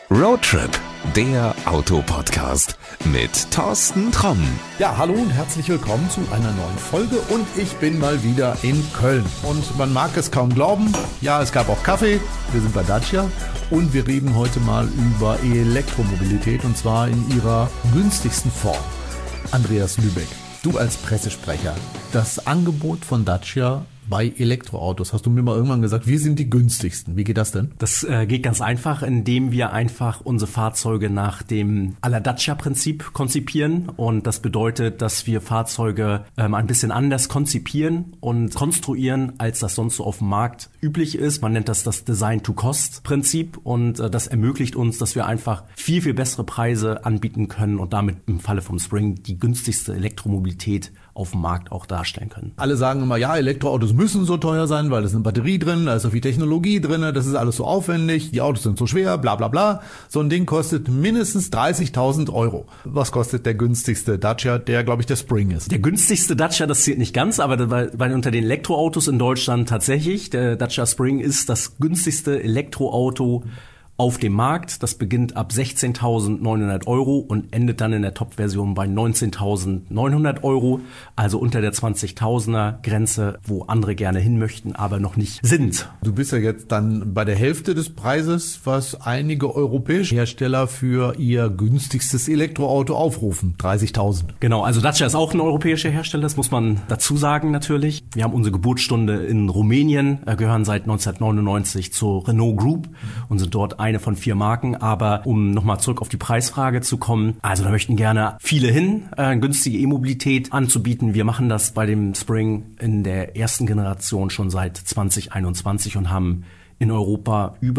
Roadtrip, der Autopodcast mit Thorsten Tromm. Ja, hallo und herzlich willkommen zu einer neuen Folge und ich bin mal wieder in Köln. Und man mag es kaum glauben, ja, es gab auch Kaffee, wir sind bei Dacia und wir reden heute mal über Elektromobilität und zwar in ihrer günstigsten Form. Andreas Lübeck, du als Pressesprecher, das Angebot von Dacia bei Elektroautos, hast du mir mal irgendwann gesagt, wir sind die günstigsten. Wie geht das denn? Das geht ganz einfach, indem wir einfach unsere Fahrzeuge nach dem à la Dacia-Prinzip konzipieren. Und das bedeutet, dass wir Fahrzeuge ein bisschen anders konzipieren und konstruieren, als das sonst so auf dem Markt üblich ist. Man nennt das Design-to-Cost-Prinzip und das ermöglicht uns, dass wir einfach viel, viel bessere Preise anbieten können und damit im Falle vom Spring die günstigste Elektromobilität auf dem Markt auch darstellen können. Alle sagen immer, ja, Elektroautos müssen so teuer sein, weil da ist eine Batterie drin, da ist so viel Technologie drin, das ist alles so aufwendig, die Autos sind so schwer, bla bla bla. So ein Ding kostet mindestens 30.000 Euro. Was kostet der günstigste Dacia, der, glaube ich, der Spring ist? Der günstigste Dacia, das zählt nicht ganz, aber weil unter den Elektroautos in Deutschland tatsächlich, der Dacia Spring ist das günstigste Elektroauto auf dem Markt. Das beginnt ab 16.900 Euro und endet dann in der Top-Version bei 19.900 Euro, also unter der 20.000er Grenze, wo andere gerne hin möchten, aber noch nicht sind. Du bist ja jetzt dann bei der Hälfte des Preises, was einige europäische Hersteller für ihr günstigstes Elektroauto aufrufen, 30.000. Genau, also Dacia ist auch ein europäischer Hersteller, das muss man dazu sagen natürlich. Wir haben unsere Geburtsstunde in Rumänien, gehören seit 1999 zur Renault Group und sind dort eine von 4 Marken, aber um nochmal zurück auf die Preisfrage zu kommen, also da möchten gerne viele hin, günstige E-Mobilität anzubieten. Wir machen das bei dem Spring in der ersten Generation schon seit 2021 und haben in Europa über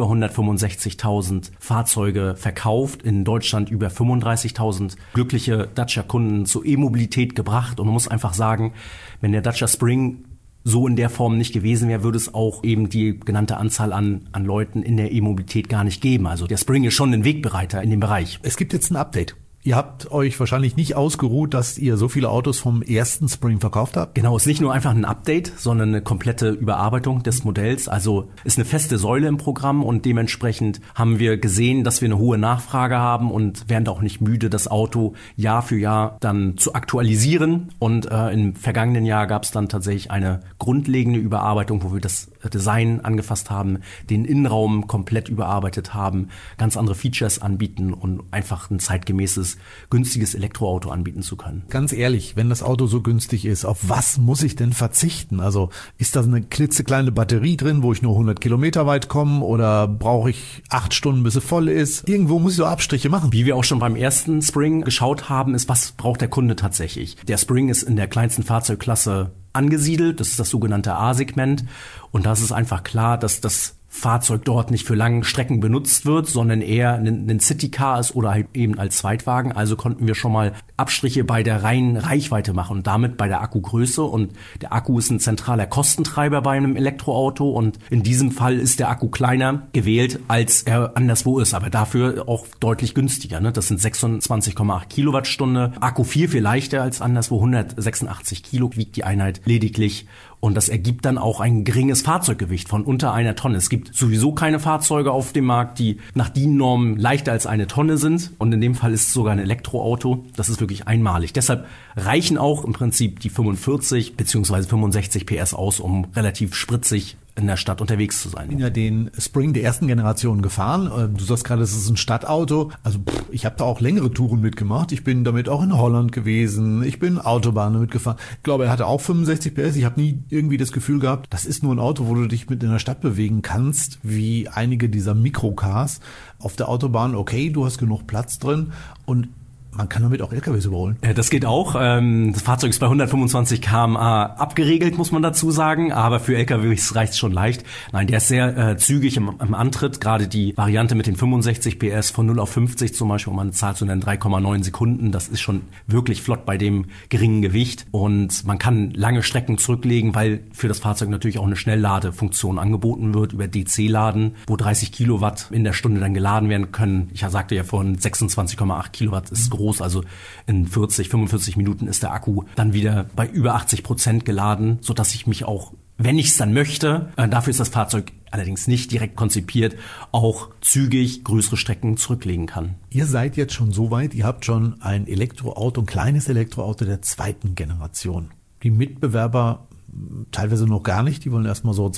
165.000 Fahrzeuge verkauft, in Deutschland über 35.000 glückliche Dacia-Kunden zur E-Mobilität gebracht und man muss einfach sagen, wenn der Dacia Spring so in der Form nicht gewesen wäre, würde es auch eben die genannte Anzahl an Leuten in der E-Mobilität gar nicht geben. Also der Spring ist schon ein Wegbereiter in dem Bereich. Es gibt jetzt ein Update. Ihr habt euch wahrscheinlich nicht ausgeruht, dass ihr so viele Autos vom ersten Spring verkauft habt? Genau, es ist nicht nur einfach ein Update, sondern eine komplette Überarbeitung des Modells. Also ist eine feste Säule im Programm und dementsprechend haben wir gesehen, dass wir eine hohe Nachfrage haben und werden auch nicht müde, das Auto Jahr für Jahr dann zu aktualisieren. Und im vergangenen Jahr gab es dann tatsächlich eine grundlegende Überarbeitung, wo wir das Design angefasst haben, den Innenraum komplett überarbeitet haben, ganz andere Features anbieten und einfach ein zeitgemäßes günstiges Elektroauto anbieten zu können. Ganz ehrlich, wenn das Auto so günstig ist, auf was muss ich denn verzichten? Also ist da eine klitzekleine Batterie drin, wo ich nur 100 Kilometer weit komme oder brauche ich 8 Stunden, bis sie voll ist? Irgendwo muss ich so Abstriche machen. Wie wir auch schon beim ersten Spring geschaut haben, ist, was braucht der Kunde tatsächlich? Der Spring ist in der kleinsten Fahrzeugklasse angesiedelt, das ist das sogenannte A-Segment und das ist einfach klar, dass das Fahrzeug dort nicht für lange Strecken benutzt wird, sondern eher ein Citycar ist oder halt eben als Zweitwagen. Also konnten wir schon mal Abstriche bei der reinen Reichweite machen und damit bei der Akkugröße. Und der Akku ist ein zentraler Kostentreiber bei einem Elektroauto und in diesem Fall ist der Akku kleiner gewählt, als er anderswo ist, aber dafür auch deutlich günstiger. Ne? Das sind 26,8 Kilowattstunde. Akku viel, viel leichter als anderswo. 186 Kilo wiegt die Einheit lediglich. Und das ergibt dann auch ein geringes Fahrzeuggewicht von unter 1 Tonne. Es gibt sowieso keine Fahrzeuge auf dem Markt, die nach DIN-Normen leichter als 1 Tonne sind. Und in dem Fall ist es sogar ein Elektroauto. Das ist wirklich einmalig. Deshalb reichen auch im Prinzip die 45 bzw. 65 PS aus, um relativ spritzig in der Stadt unterwegs zu sein. Ich bin ja den Spring der ersten Generation gefahren. Du sagst gerade, es ist ein Stadtauto. Also ich habe da auch längere Touren mitgemacht. Ich bin damit auch in Holland gewesen. Ich bin Autobahn damit gefahren. Ich glaube, er hatte auch 65 PS. Ich habe nie irgendwie das Gefühl gehabt, das ist nur ein Auto, wo du dich mit in der Stadt bewegen kannst, wie einige dieser Mikrocars auf der Autobahn. Okay, du hast genug Platz drin und man kann damit auch LKWs überholen. Das geht auch. Das Fahrzeug ist bei 125 km/h abgeregelt, muss man dazu sagen. Aber für LKWs reicht's schon leicht. Nein, der ist sehr zügig im Antritt. Gerade die Variante mit den 65 PS von 0 auf 50 zum Beispiel, um eine Zahl zu nennen, 3,9 Sekunden. Das ist schon wirklich flott bei dem geringen Gewicht. Und man kann lange Strecken zurücklegen, weil für das Fahrzeug natürlich auch eine Schnellladefunktion angeboten wird über DC-Laden, wo 30 Kilowatt in der Stunde dann geladen werden können. Ich sagte ja vorhin, 26,8 Kilowatt ist groß. Also in 40, 45 Minuten ist der Akku dann wieder bei über 80% geladen, sodass ich mich auch, wenn ich es dann möchte, dafür ist das Fahrzeug allerdings nicht direkt konzipiert, auch zügig größere Strecken zurücklegen kann. Ihr seid jetzt schon so weit, ihr habt schon ein Elektroauto, ein kleines Elektroauto der zweiten Generation. Die Mitbewerber teilweise noch gar nicht, die wollen erstmal so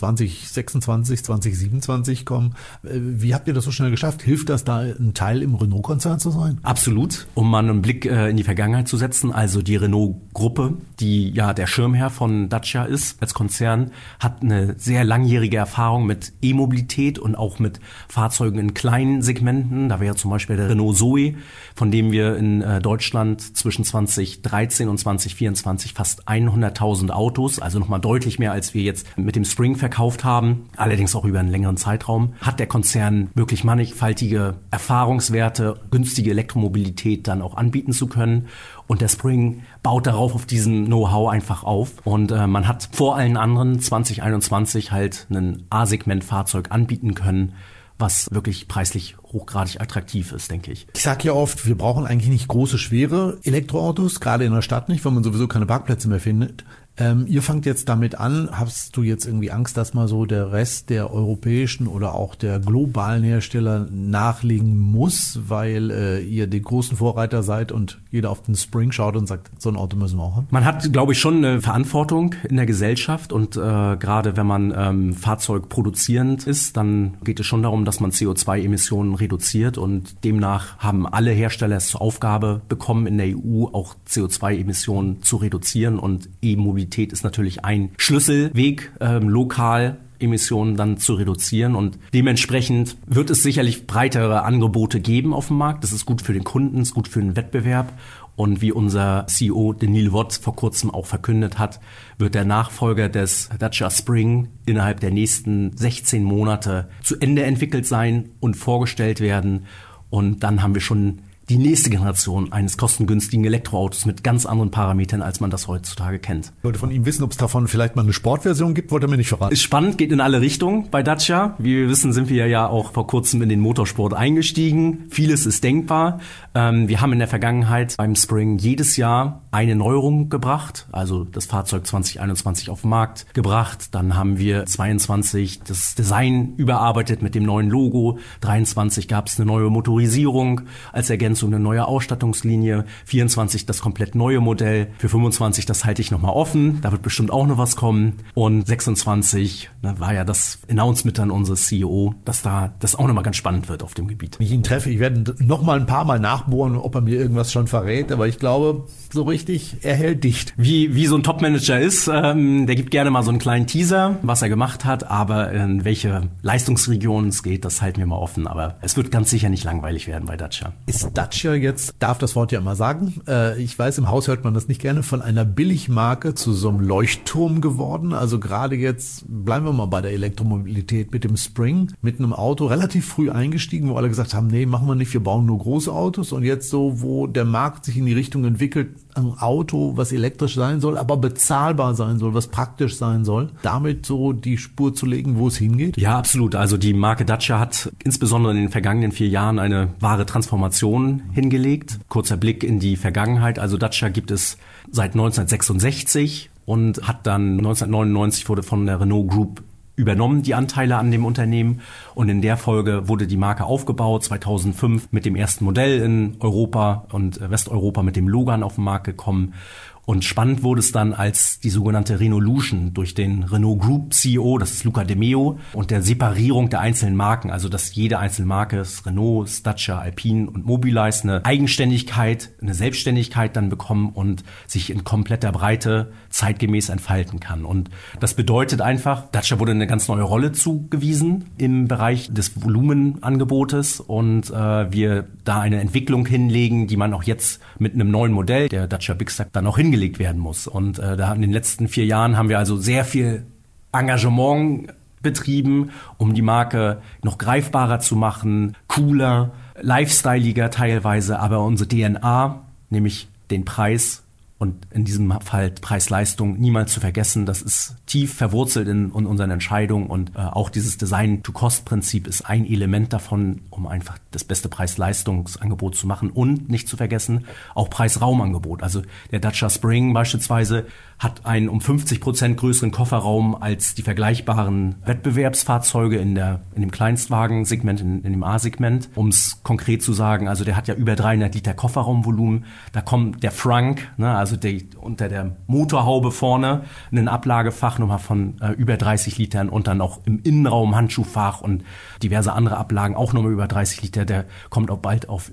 2026, 2027 kommen. Wie habt ihr das so schnell geschafft? Hilft das da, ein Teil im Renault-Konzern zu sein? Absolut, um mal einen Blick in die Vergangenheit zu setzen. Also die Renault-Gruppe, die ja der Schirmherr von Dacia ist als Konzern, hat eine sehr langjährige Erfahrung mit E-Mobilität und auch mit Fahrzeugen in kleinen Segmenten. Da wäre zum Beispiel der Renault Zoe, von dem wir in Deutschland zwischen 2013 und 2024 fast 100.000 Autos, also nochmal deutlich mehr, als wir jetzt mit dem Spring verkauft haben, allerdings auch über einen längeren Zeitraum, hat der Konzern wirklich mannigfaltige Erfahrungswerte, günstige Elektromobilität dann auch anbieten zu können. Und der Spring baut darauf auf diesem Know-how einfach auf. Und man hat vor allen anderen 2021 halt ein A-Segment-Fahrzeug anbieten können, was wirklich preislich hochgradig attraktiv ist, denke ich. Ich sage ja oft, wir brauchen eigentlich nicht große, schwere Elektroautos, gerade in der Stadt nicht, weil man sowieso keine Parkplätze mehr findet. Ihr fangt jetzt damit an. Hast du jetzt irgendwie Angst, dass mal so der Rest der europäischen oder auch der globalen Hersteller nachlegen muss, weil ihr die großen Vorreiter seid und jeder auf den Spring schaut und sagt, so ein Auto müssen wir auch haben? Man hat, glaube ich, schon eine Verantwortung in der Gesellschaft und gerade wenn man Fahrzeug produzierend ist, dann geht es schon darum, dass man CO2-Emissionen reduziert und demnach haben alle Hersteller es zur Aufgabe bekommen, in der EU auch CO2-Emissionen zu reduzieren und E-Mobilität ist natürlich ein Schlüsselweg, lokal Emissionen dann zu reduzieren und dementsprechend wird es sicherlich breitere Angebote geben auf dem Markt. Das ist gut für den Kunden, ist gut für den Wettbewerb und wie unser CEO Denis Le Vot vor kurzem auch verkündet hat, wird der Nachfolger des Dacia Spring innerhalb der nächsten 16 Monate zu Ende entwickelt sein und vorgestellt werden und dann haben wir schon die nächste Generation eines kostengünstigen Elektroautos mit ganz anderen Parametern, als man das heutzutage kennt. Ich wollte von ihm wissen, ob es davon vielleicht mal eine Sportversion gibt, wollte er mir nicht verraten. Ist spannend, geht in alle Richtungen bei Dacia. Wie wir wissen, sind wir ja auch vor kurzem in den Motorsport eingestiegen. Vieles ist denkbar. Wir haben in der Vergangenheit beim Spring jedes Jahr eine Neuerung gebracht, also das Fahrzeug 2021 auf den Markt gebracht. Dann haben wir 22 das Design überarbeitet mit dem neuen Logo. 23 gab es eine neue Motorisierung als Ergänzung, eine neue Ausstattungslinie. 24 das komplett neue Modell. Für 25 das halte ich nochmal offen. Da wird bestimmt auch noch was kommen. Und 26 war ja das Announcement dann unseres CEO, dass da das auch nochmal ganz spannend wird auf dem Gebiet. Wenn ich ihn treffe, ich werde noch mal ein paar Mal nachbohren, ob er mir irgendwas schon verrät. Aber ich glaube, so richtig, er hält dicht. Wie so ein Top-Manager ist, der gibt gerne mal so einen kleinen Teaser, was er gemacht hat. Aber in welche Leistungsregionen es geht, das halten wir mal offen. Aber es wird ganz sicher nicht langweilig werden bei Dacia. Ist Dacia jetzt, darf das Wort ja immer sagen, ich weiß, im Haus hört man das nicht gerne, von einer Billigmarke zu so einem Leuchtturm geworden. Also gerade jetzt, bleiben wir mal bei der Elektromobilität mit dem Spring, mit einem Auto relativ früh eingestiegen, wo alle gesagt haben, nee, machen wir nicht, wir bauen nur große Autos. Und jetzt so, wo der Markt sich in die Richtung entwickelt, ein Auto, was elektrisch sein soll, aber bezahlbar sein soll, was praktisch sein soll, damit so die Spur zu legen, wo es hingeht? Ja, absolut. Also die Marke Dacia hat insbesondere in den vergangenen 4 Jahren eine wahre Transformation hingelegt. Kurzer Blick in die Vergangenheit. Also Dacia gibt es seit 1966 und hat dann 1999 wurde von der Renault Group übernommen, die Anteile an dem Unternehmen. Und in der Folge wurde die Marke aufgebaut, 2005 mit dem ersten Modell in Europa und Westeuropa mit dem Logan auf den Markt gekommen. Und spannend wurde es dann, als die sogenannte Renaulution durch den Renault Group CEO, das ist Luca de Meo, und der Separierung der einzelnen Marken, also dass jede einzelne Marke, Renault, Dacia, Alpine und Mobilize, eine Eigenständigkeit, eine Selbstständigkeit dann bekommen und sich in kompletter Breite zeitgemäß entfalten kann. Und das bedeutet einfach, Dacia wurde eine ganz neue Rolle zugewiesen im Bereich des Volumenangebotes und wir da eine Entwicklung hinlegen, die man auch jetzt mit einem neuen Modell, der Dacia Big Stack, dann auch hingelegt werden muss. Und da in den letzten 4 Jahren haben wir also sehr viel Engagement betrieben, um die Marke noch greifbarer zu machen, cooler, lifestyleiger teilweise, aber unsere DNA, nämlich den Preis Und in diesem Fall Preis-Leistung niemals zu vergessen. Das ist tief verwurzelt in unseren Entscheidungen. Und auch dieses Design-to-Cost-Prinzip ist ein Element davon, um einfach das beste Preis-Leistungsangebot zu machen. Und nicht zu vergessen, auch Preis-Raumangebot. Also der Dacia Spring beispielsweise hat einen um 50% größeren Kofferraum als die vergleichbaren Wettbewerbsfahrzeuge in dem Kleinstwagensegment, in dem A-Segment. Um es konkret zu sagen, also der hat ja über 300 Liter Kofferraumvolumen. Da kommt der Frunk, ne, also unter der Motorhaube vorne, ein Ablagefach nochmal von über 30 Litern und dann auch im Innenraum Handschuhfach und diverse andere Ablagen auch nochmal über 30 Liter. Der kommt auch bald auf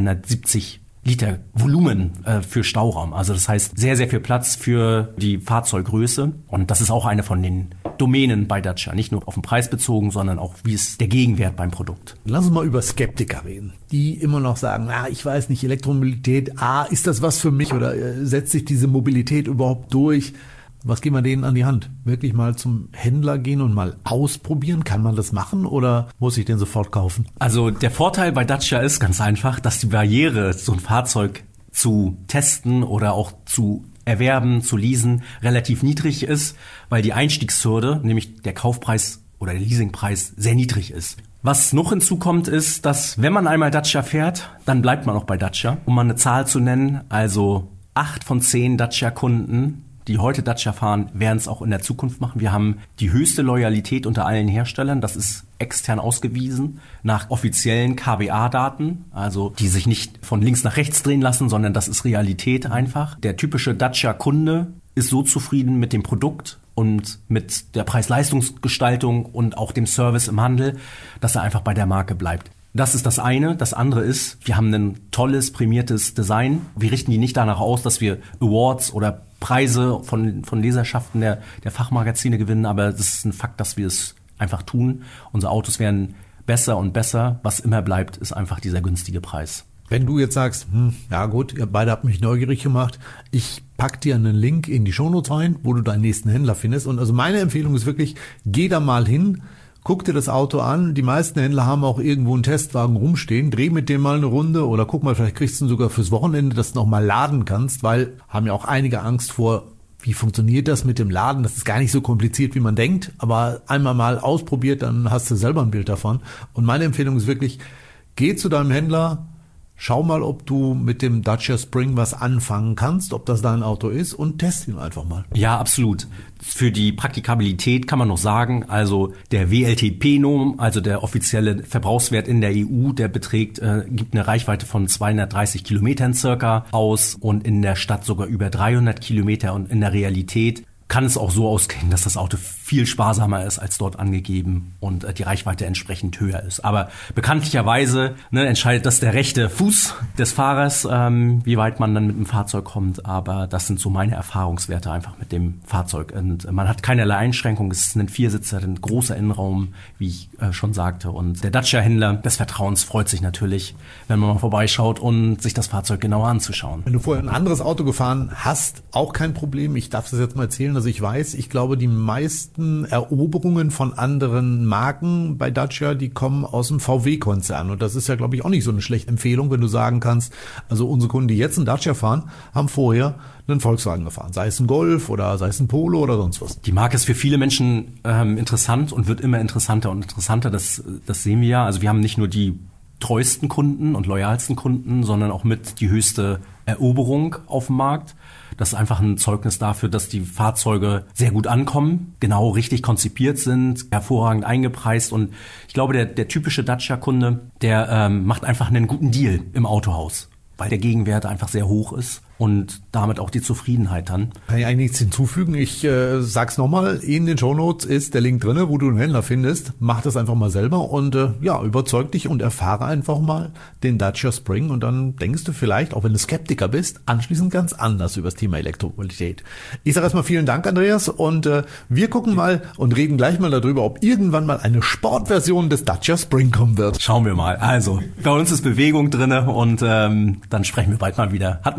370 Liter Volumen für Stauraum. Also das heißt sehr, sehr viel Platz für die Fahrzeuggröße. Und das ist auch eine von den Domänen bei Dacia. Nicht nur auf den Preis bezogen, sondern auch, wie ist der Gegenwert beim Produkt. Lass uns mal über Skeptiker reden, die immer noch sagen, ich weiß nicht, Elektromobilität, ist das was für mich oder setzt sich diese Mobilität überhaupt durch? Was geben wir denen an die Hand? Wirklich mal zum Händler gehen und mal ausprobieren? Kann man das machen oder muss ich den sofort kaufen? Also der Vorteil bei Dacia ist ganz einfach, dass die Barriere, so ein Fahrzeug zu testen oder auch zu erwerben, zu leasen, relativ niedrig ist, weil die Einstiegshürde, nämlich der Kaufpreis oder der Leasingpreis, sehr niedrig ist. Was noch hinzukommt, ist, dass wenn man einmal Dacia fährt, dann bleibt man auch bei Dacia. Um mal eine Zahl zu nennen, also 8 von 10 Dacia-Kunden, die heute Dacia fahren, werden es auch in der Zukunft machen. Wir haben die höchste Loyalität unter allen Herstellern. Das ist extern ausgewiesen nach offiziellen KBA-Daten, also die sich nicht von links nach rechts drehen lassen, sondern das ist Realität einfach. Der typische Dacia-Kunde ist so zufrieden mit dem Produkt und mit der Preis-Leistungsgestaltung und auch dem Service im Handel, dass er einfach bei der Marke bleibt. Das ist das eine. Das andere ist, wir haben ein tolles, prämiertes Design. Wir richten die nicht danach aus, dass wir Awards oder Preise von Leserschaften der Fachmagazine gewinnen, aber es ist ein Fakt, dass wir es einfach tun. Unsere Autos werden besser und besser. Was immer bleibt, ist einfach dieser günstige Preis. Wenn du jetzt sagst, ja gut, ihr beide habt mich neugierig gemacht, ich pack dir einen Link in die Shownotes rein, wo du deinen nächsten Händler findest. Und also meine Empfehlung ist wirklich, geh da mal hin, guck dir das Auto an. Die meisten Händler haben auch irgendwo einen Testwagen rumstehen. Dreh mit dem mal eine Runde oder guck mal, vielleicht kriegst du ihn sogar fürs Wochenende, dass du noch mal laden kannst, weil haben ja auch einige Angst vor, wie funktioniert das mit dem Laden? Das ist gar nicht so kompliziert, wie man denkt, aber einmal mal ausprobiert, dann hast du selber ein Bild davon. Und meine Empfehlung ist wirklich, geh zu deinem Händler, schau mal, ob du mit dem Dacia Spring was anfangen kannst, ob das dein Auto ist und test ihn einfach mal. Ja, absolut. Für die Praktikabilität kann man noch sagen, also der WLTP-Norm, also der offizielle Verbrauchswert in der EU, der gibt eine Reichweite von 230 Kilometern circa aus und in der Stadt sogar über 300 Kilometer und in der Realität kann es auch so ausgehen, dass das Auto viel sparsamer ist als dort angegeben und die Reichweite entsprechend höher ist. Aber bekanntlicherweise entscheidet das der rechte Fuß des Fahrers, wie weit man dann mit dem Fahrzeug kommt. Aber das sind so meine Erfahrungswerte einfach mit dem Fahrzeug. Und man hat keinerlei Einschränkung. Es ist ein Viersitzer, ein großer Innenraum, wie ich schon sagte. Und der Dacia-Händler des Vertrauens freut sich natürlich, wenn man mal vorbeischaut und sich das Fahrzeug genauer anzuschauen. Wenn du vorher ein anderes Auto gefahren hast, auch kein Problem. Ich darf das jetzt mal erzählen. Also ich glaube, die meisten Eroberungen von anderen Marken bei Dacia, die kommen aus dem VW-Konzern. Und das ist ja, glaube ich, auch nicht so eine schlechte Empfehlung, wenn du sagen kannst, also unsere Kunden, die jetzt einen Dacia fahren, haben vorher einen Volkswagen gefahren. Sei es ein Golf oder sei es ein Polo oder sonst was. Die Marke ist für viele Menschen interessant und wird immer interessanter und interessanter. Das sehen wir ja. Also wir haben nicht nur die treuesten Kunden und loyalsten Kunden, sondern auch mit die höchste Eroberung auf dem Markt. Das ist einfach ein Zeugnis dafür, dass die Fahrzeuge sehr gut ankommen, genau richtig konzipiert sind, hervorragend eingepreist. Und ich glaube, der typische Dacia-Kunde, der macht einfach einen guten Deal im Autohaus, weil der Gegenwert einfach sehr hoch ist und damit auch die Zufriedenheit dann. Kann ich eigentlich nichts hinzufügen. Ich sag's nochmal, in den Shownotes ist der Link drinne, wo du einen Händler findest. Mach das einfach mal selber und überzeug dich und erfahre einfach mal den Dacia Spring und dann denkst du vielleicht, auch wenn du Skeptiker bist, anschließend ganz anders über das Thema Elektromobilität. Ich sage erstmal vielen Dank, Andreas, und wir gucken mal und reden gleich mal darüber, ob irgendwann mal eine Sportversion des Dacia Spring kommen wird. Schauen wir mal. Also, bei uns ist Bewegung drinne und dann sprechen wir bald mal wieder. Hat mich gefreut.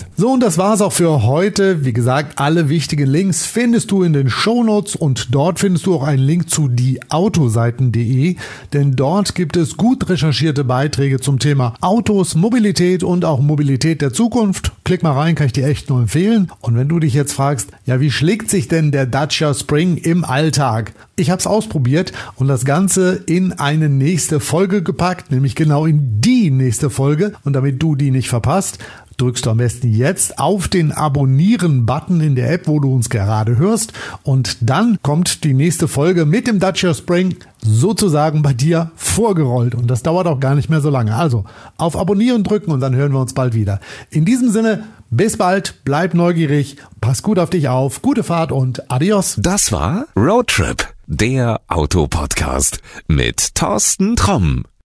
Wort. So, und das war's auch für heute. Wie gesagt, alle wichtigen Links findest du in den Shownotes und dort findest du auch einen Link zu dieautoseiten.de, denn dort gibt es gut recherchierte Beiträge zum Thema Autos, Mobilität und auch Mobilität der Zukunft. Klick mal rein, kann ich dir echt nur empfehlen. Und wenn du dich jetzt fragst, ja, wie schlägt sich denn der Dacia Spring im Alltag? Ich habe es ausprobiert und das Ganze in eine nächste Folge gepackt, nämlich genau in die nächste Folge. Und damit du die nicht verpasst, drückst du am besten jetzt auf den Abonnieren-Button in der App, wo du uns gerade hörst. Und dann kommt die nächste Folge mit dem Dacia Spring sozusagen bei dir vorgerollt. Und das dauert auch gar nicht mehr so lange. Also auf Abonnieren drücken und dann hören wir uns bald wieder. In diesem Sinne, bis bald, bleib neugierig, pass gut auf dich auf, gute Fahrt und adios. Das war Roadtrip, der Autopodcast mit Thorsten Tromm.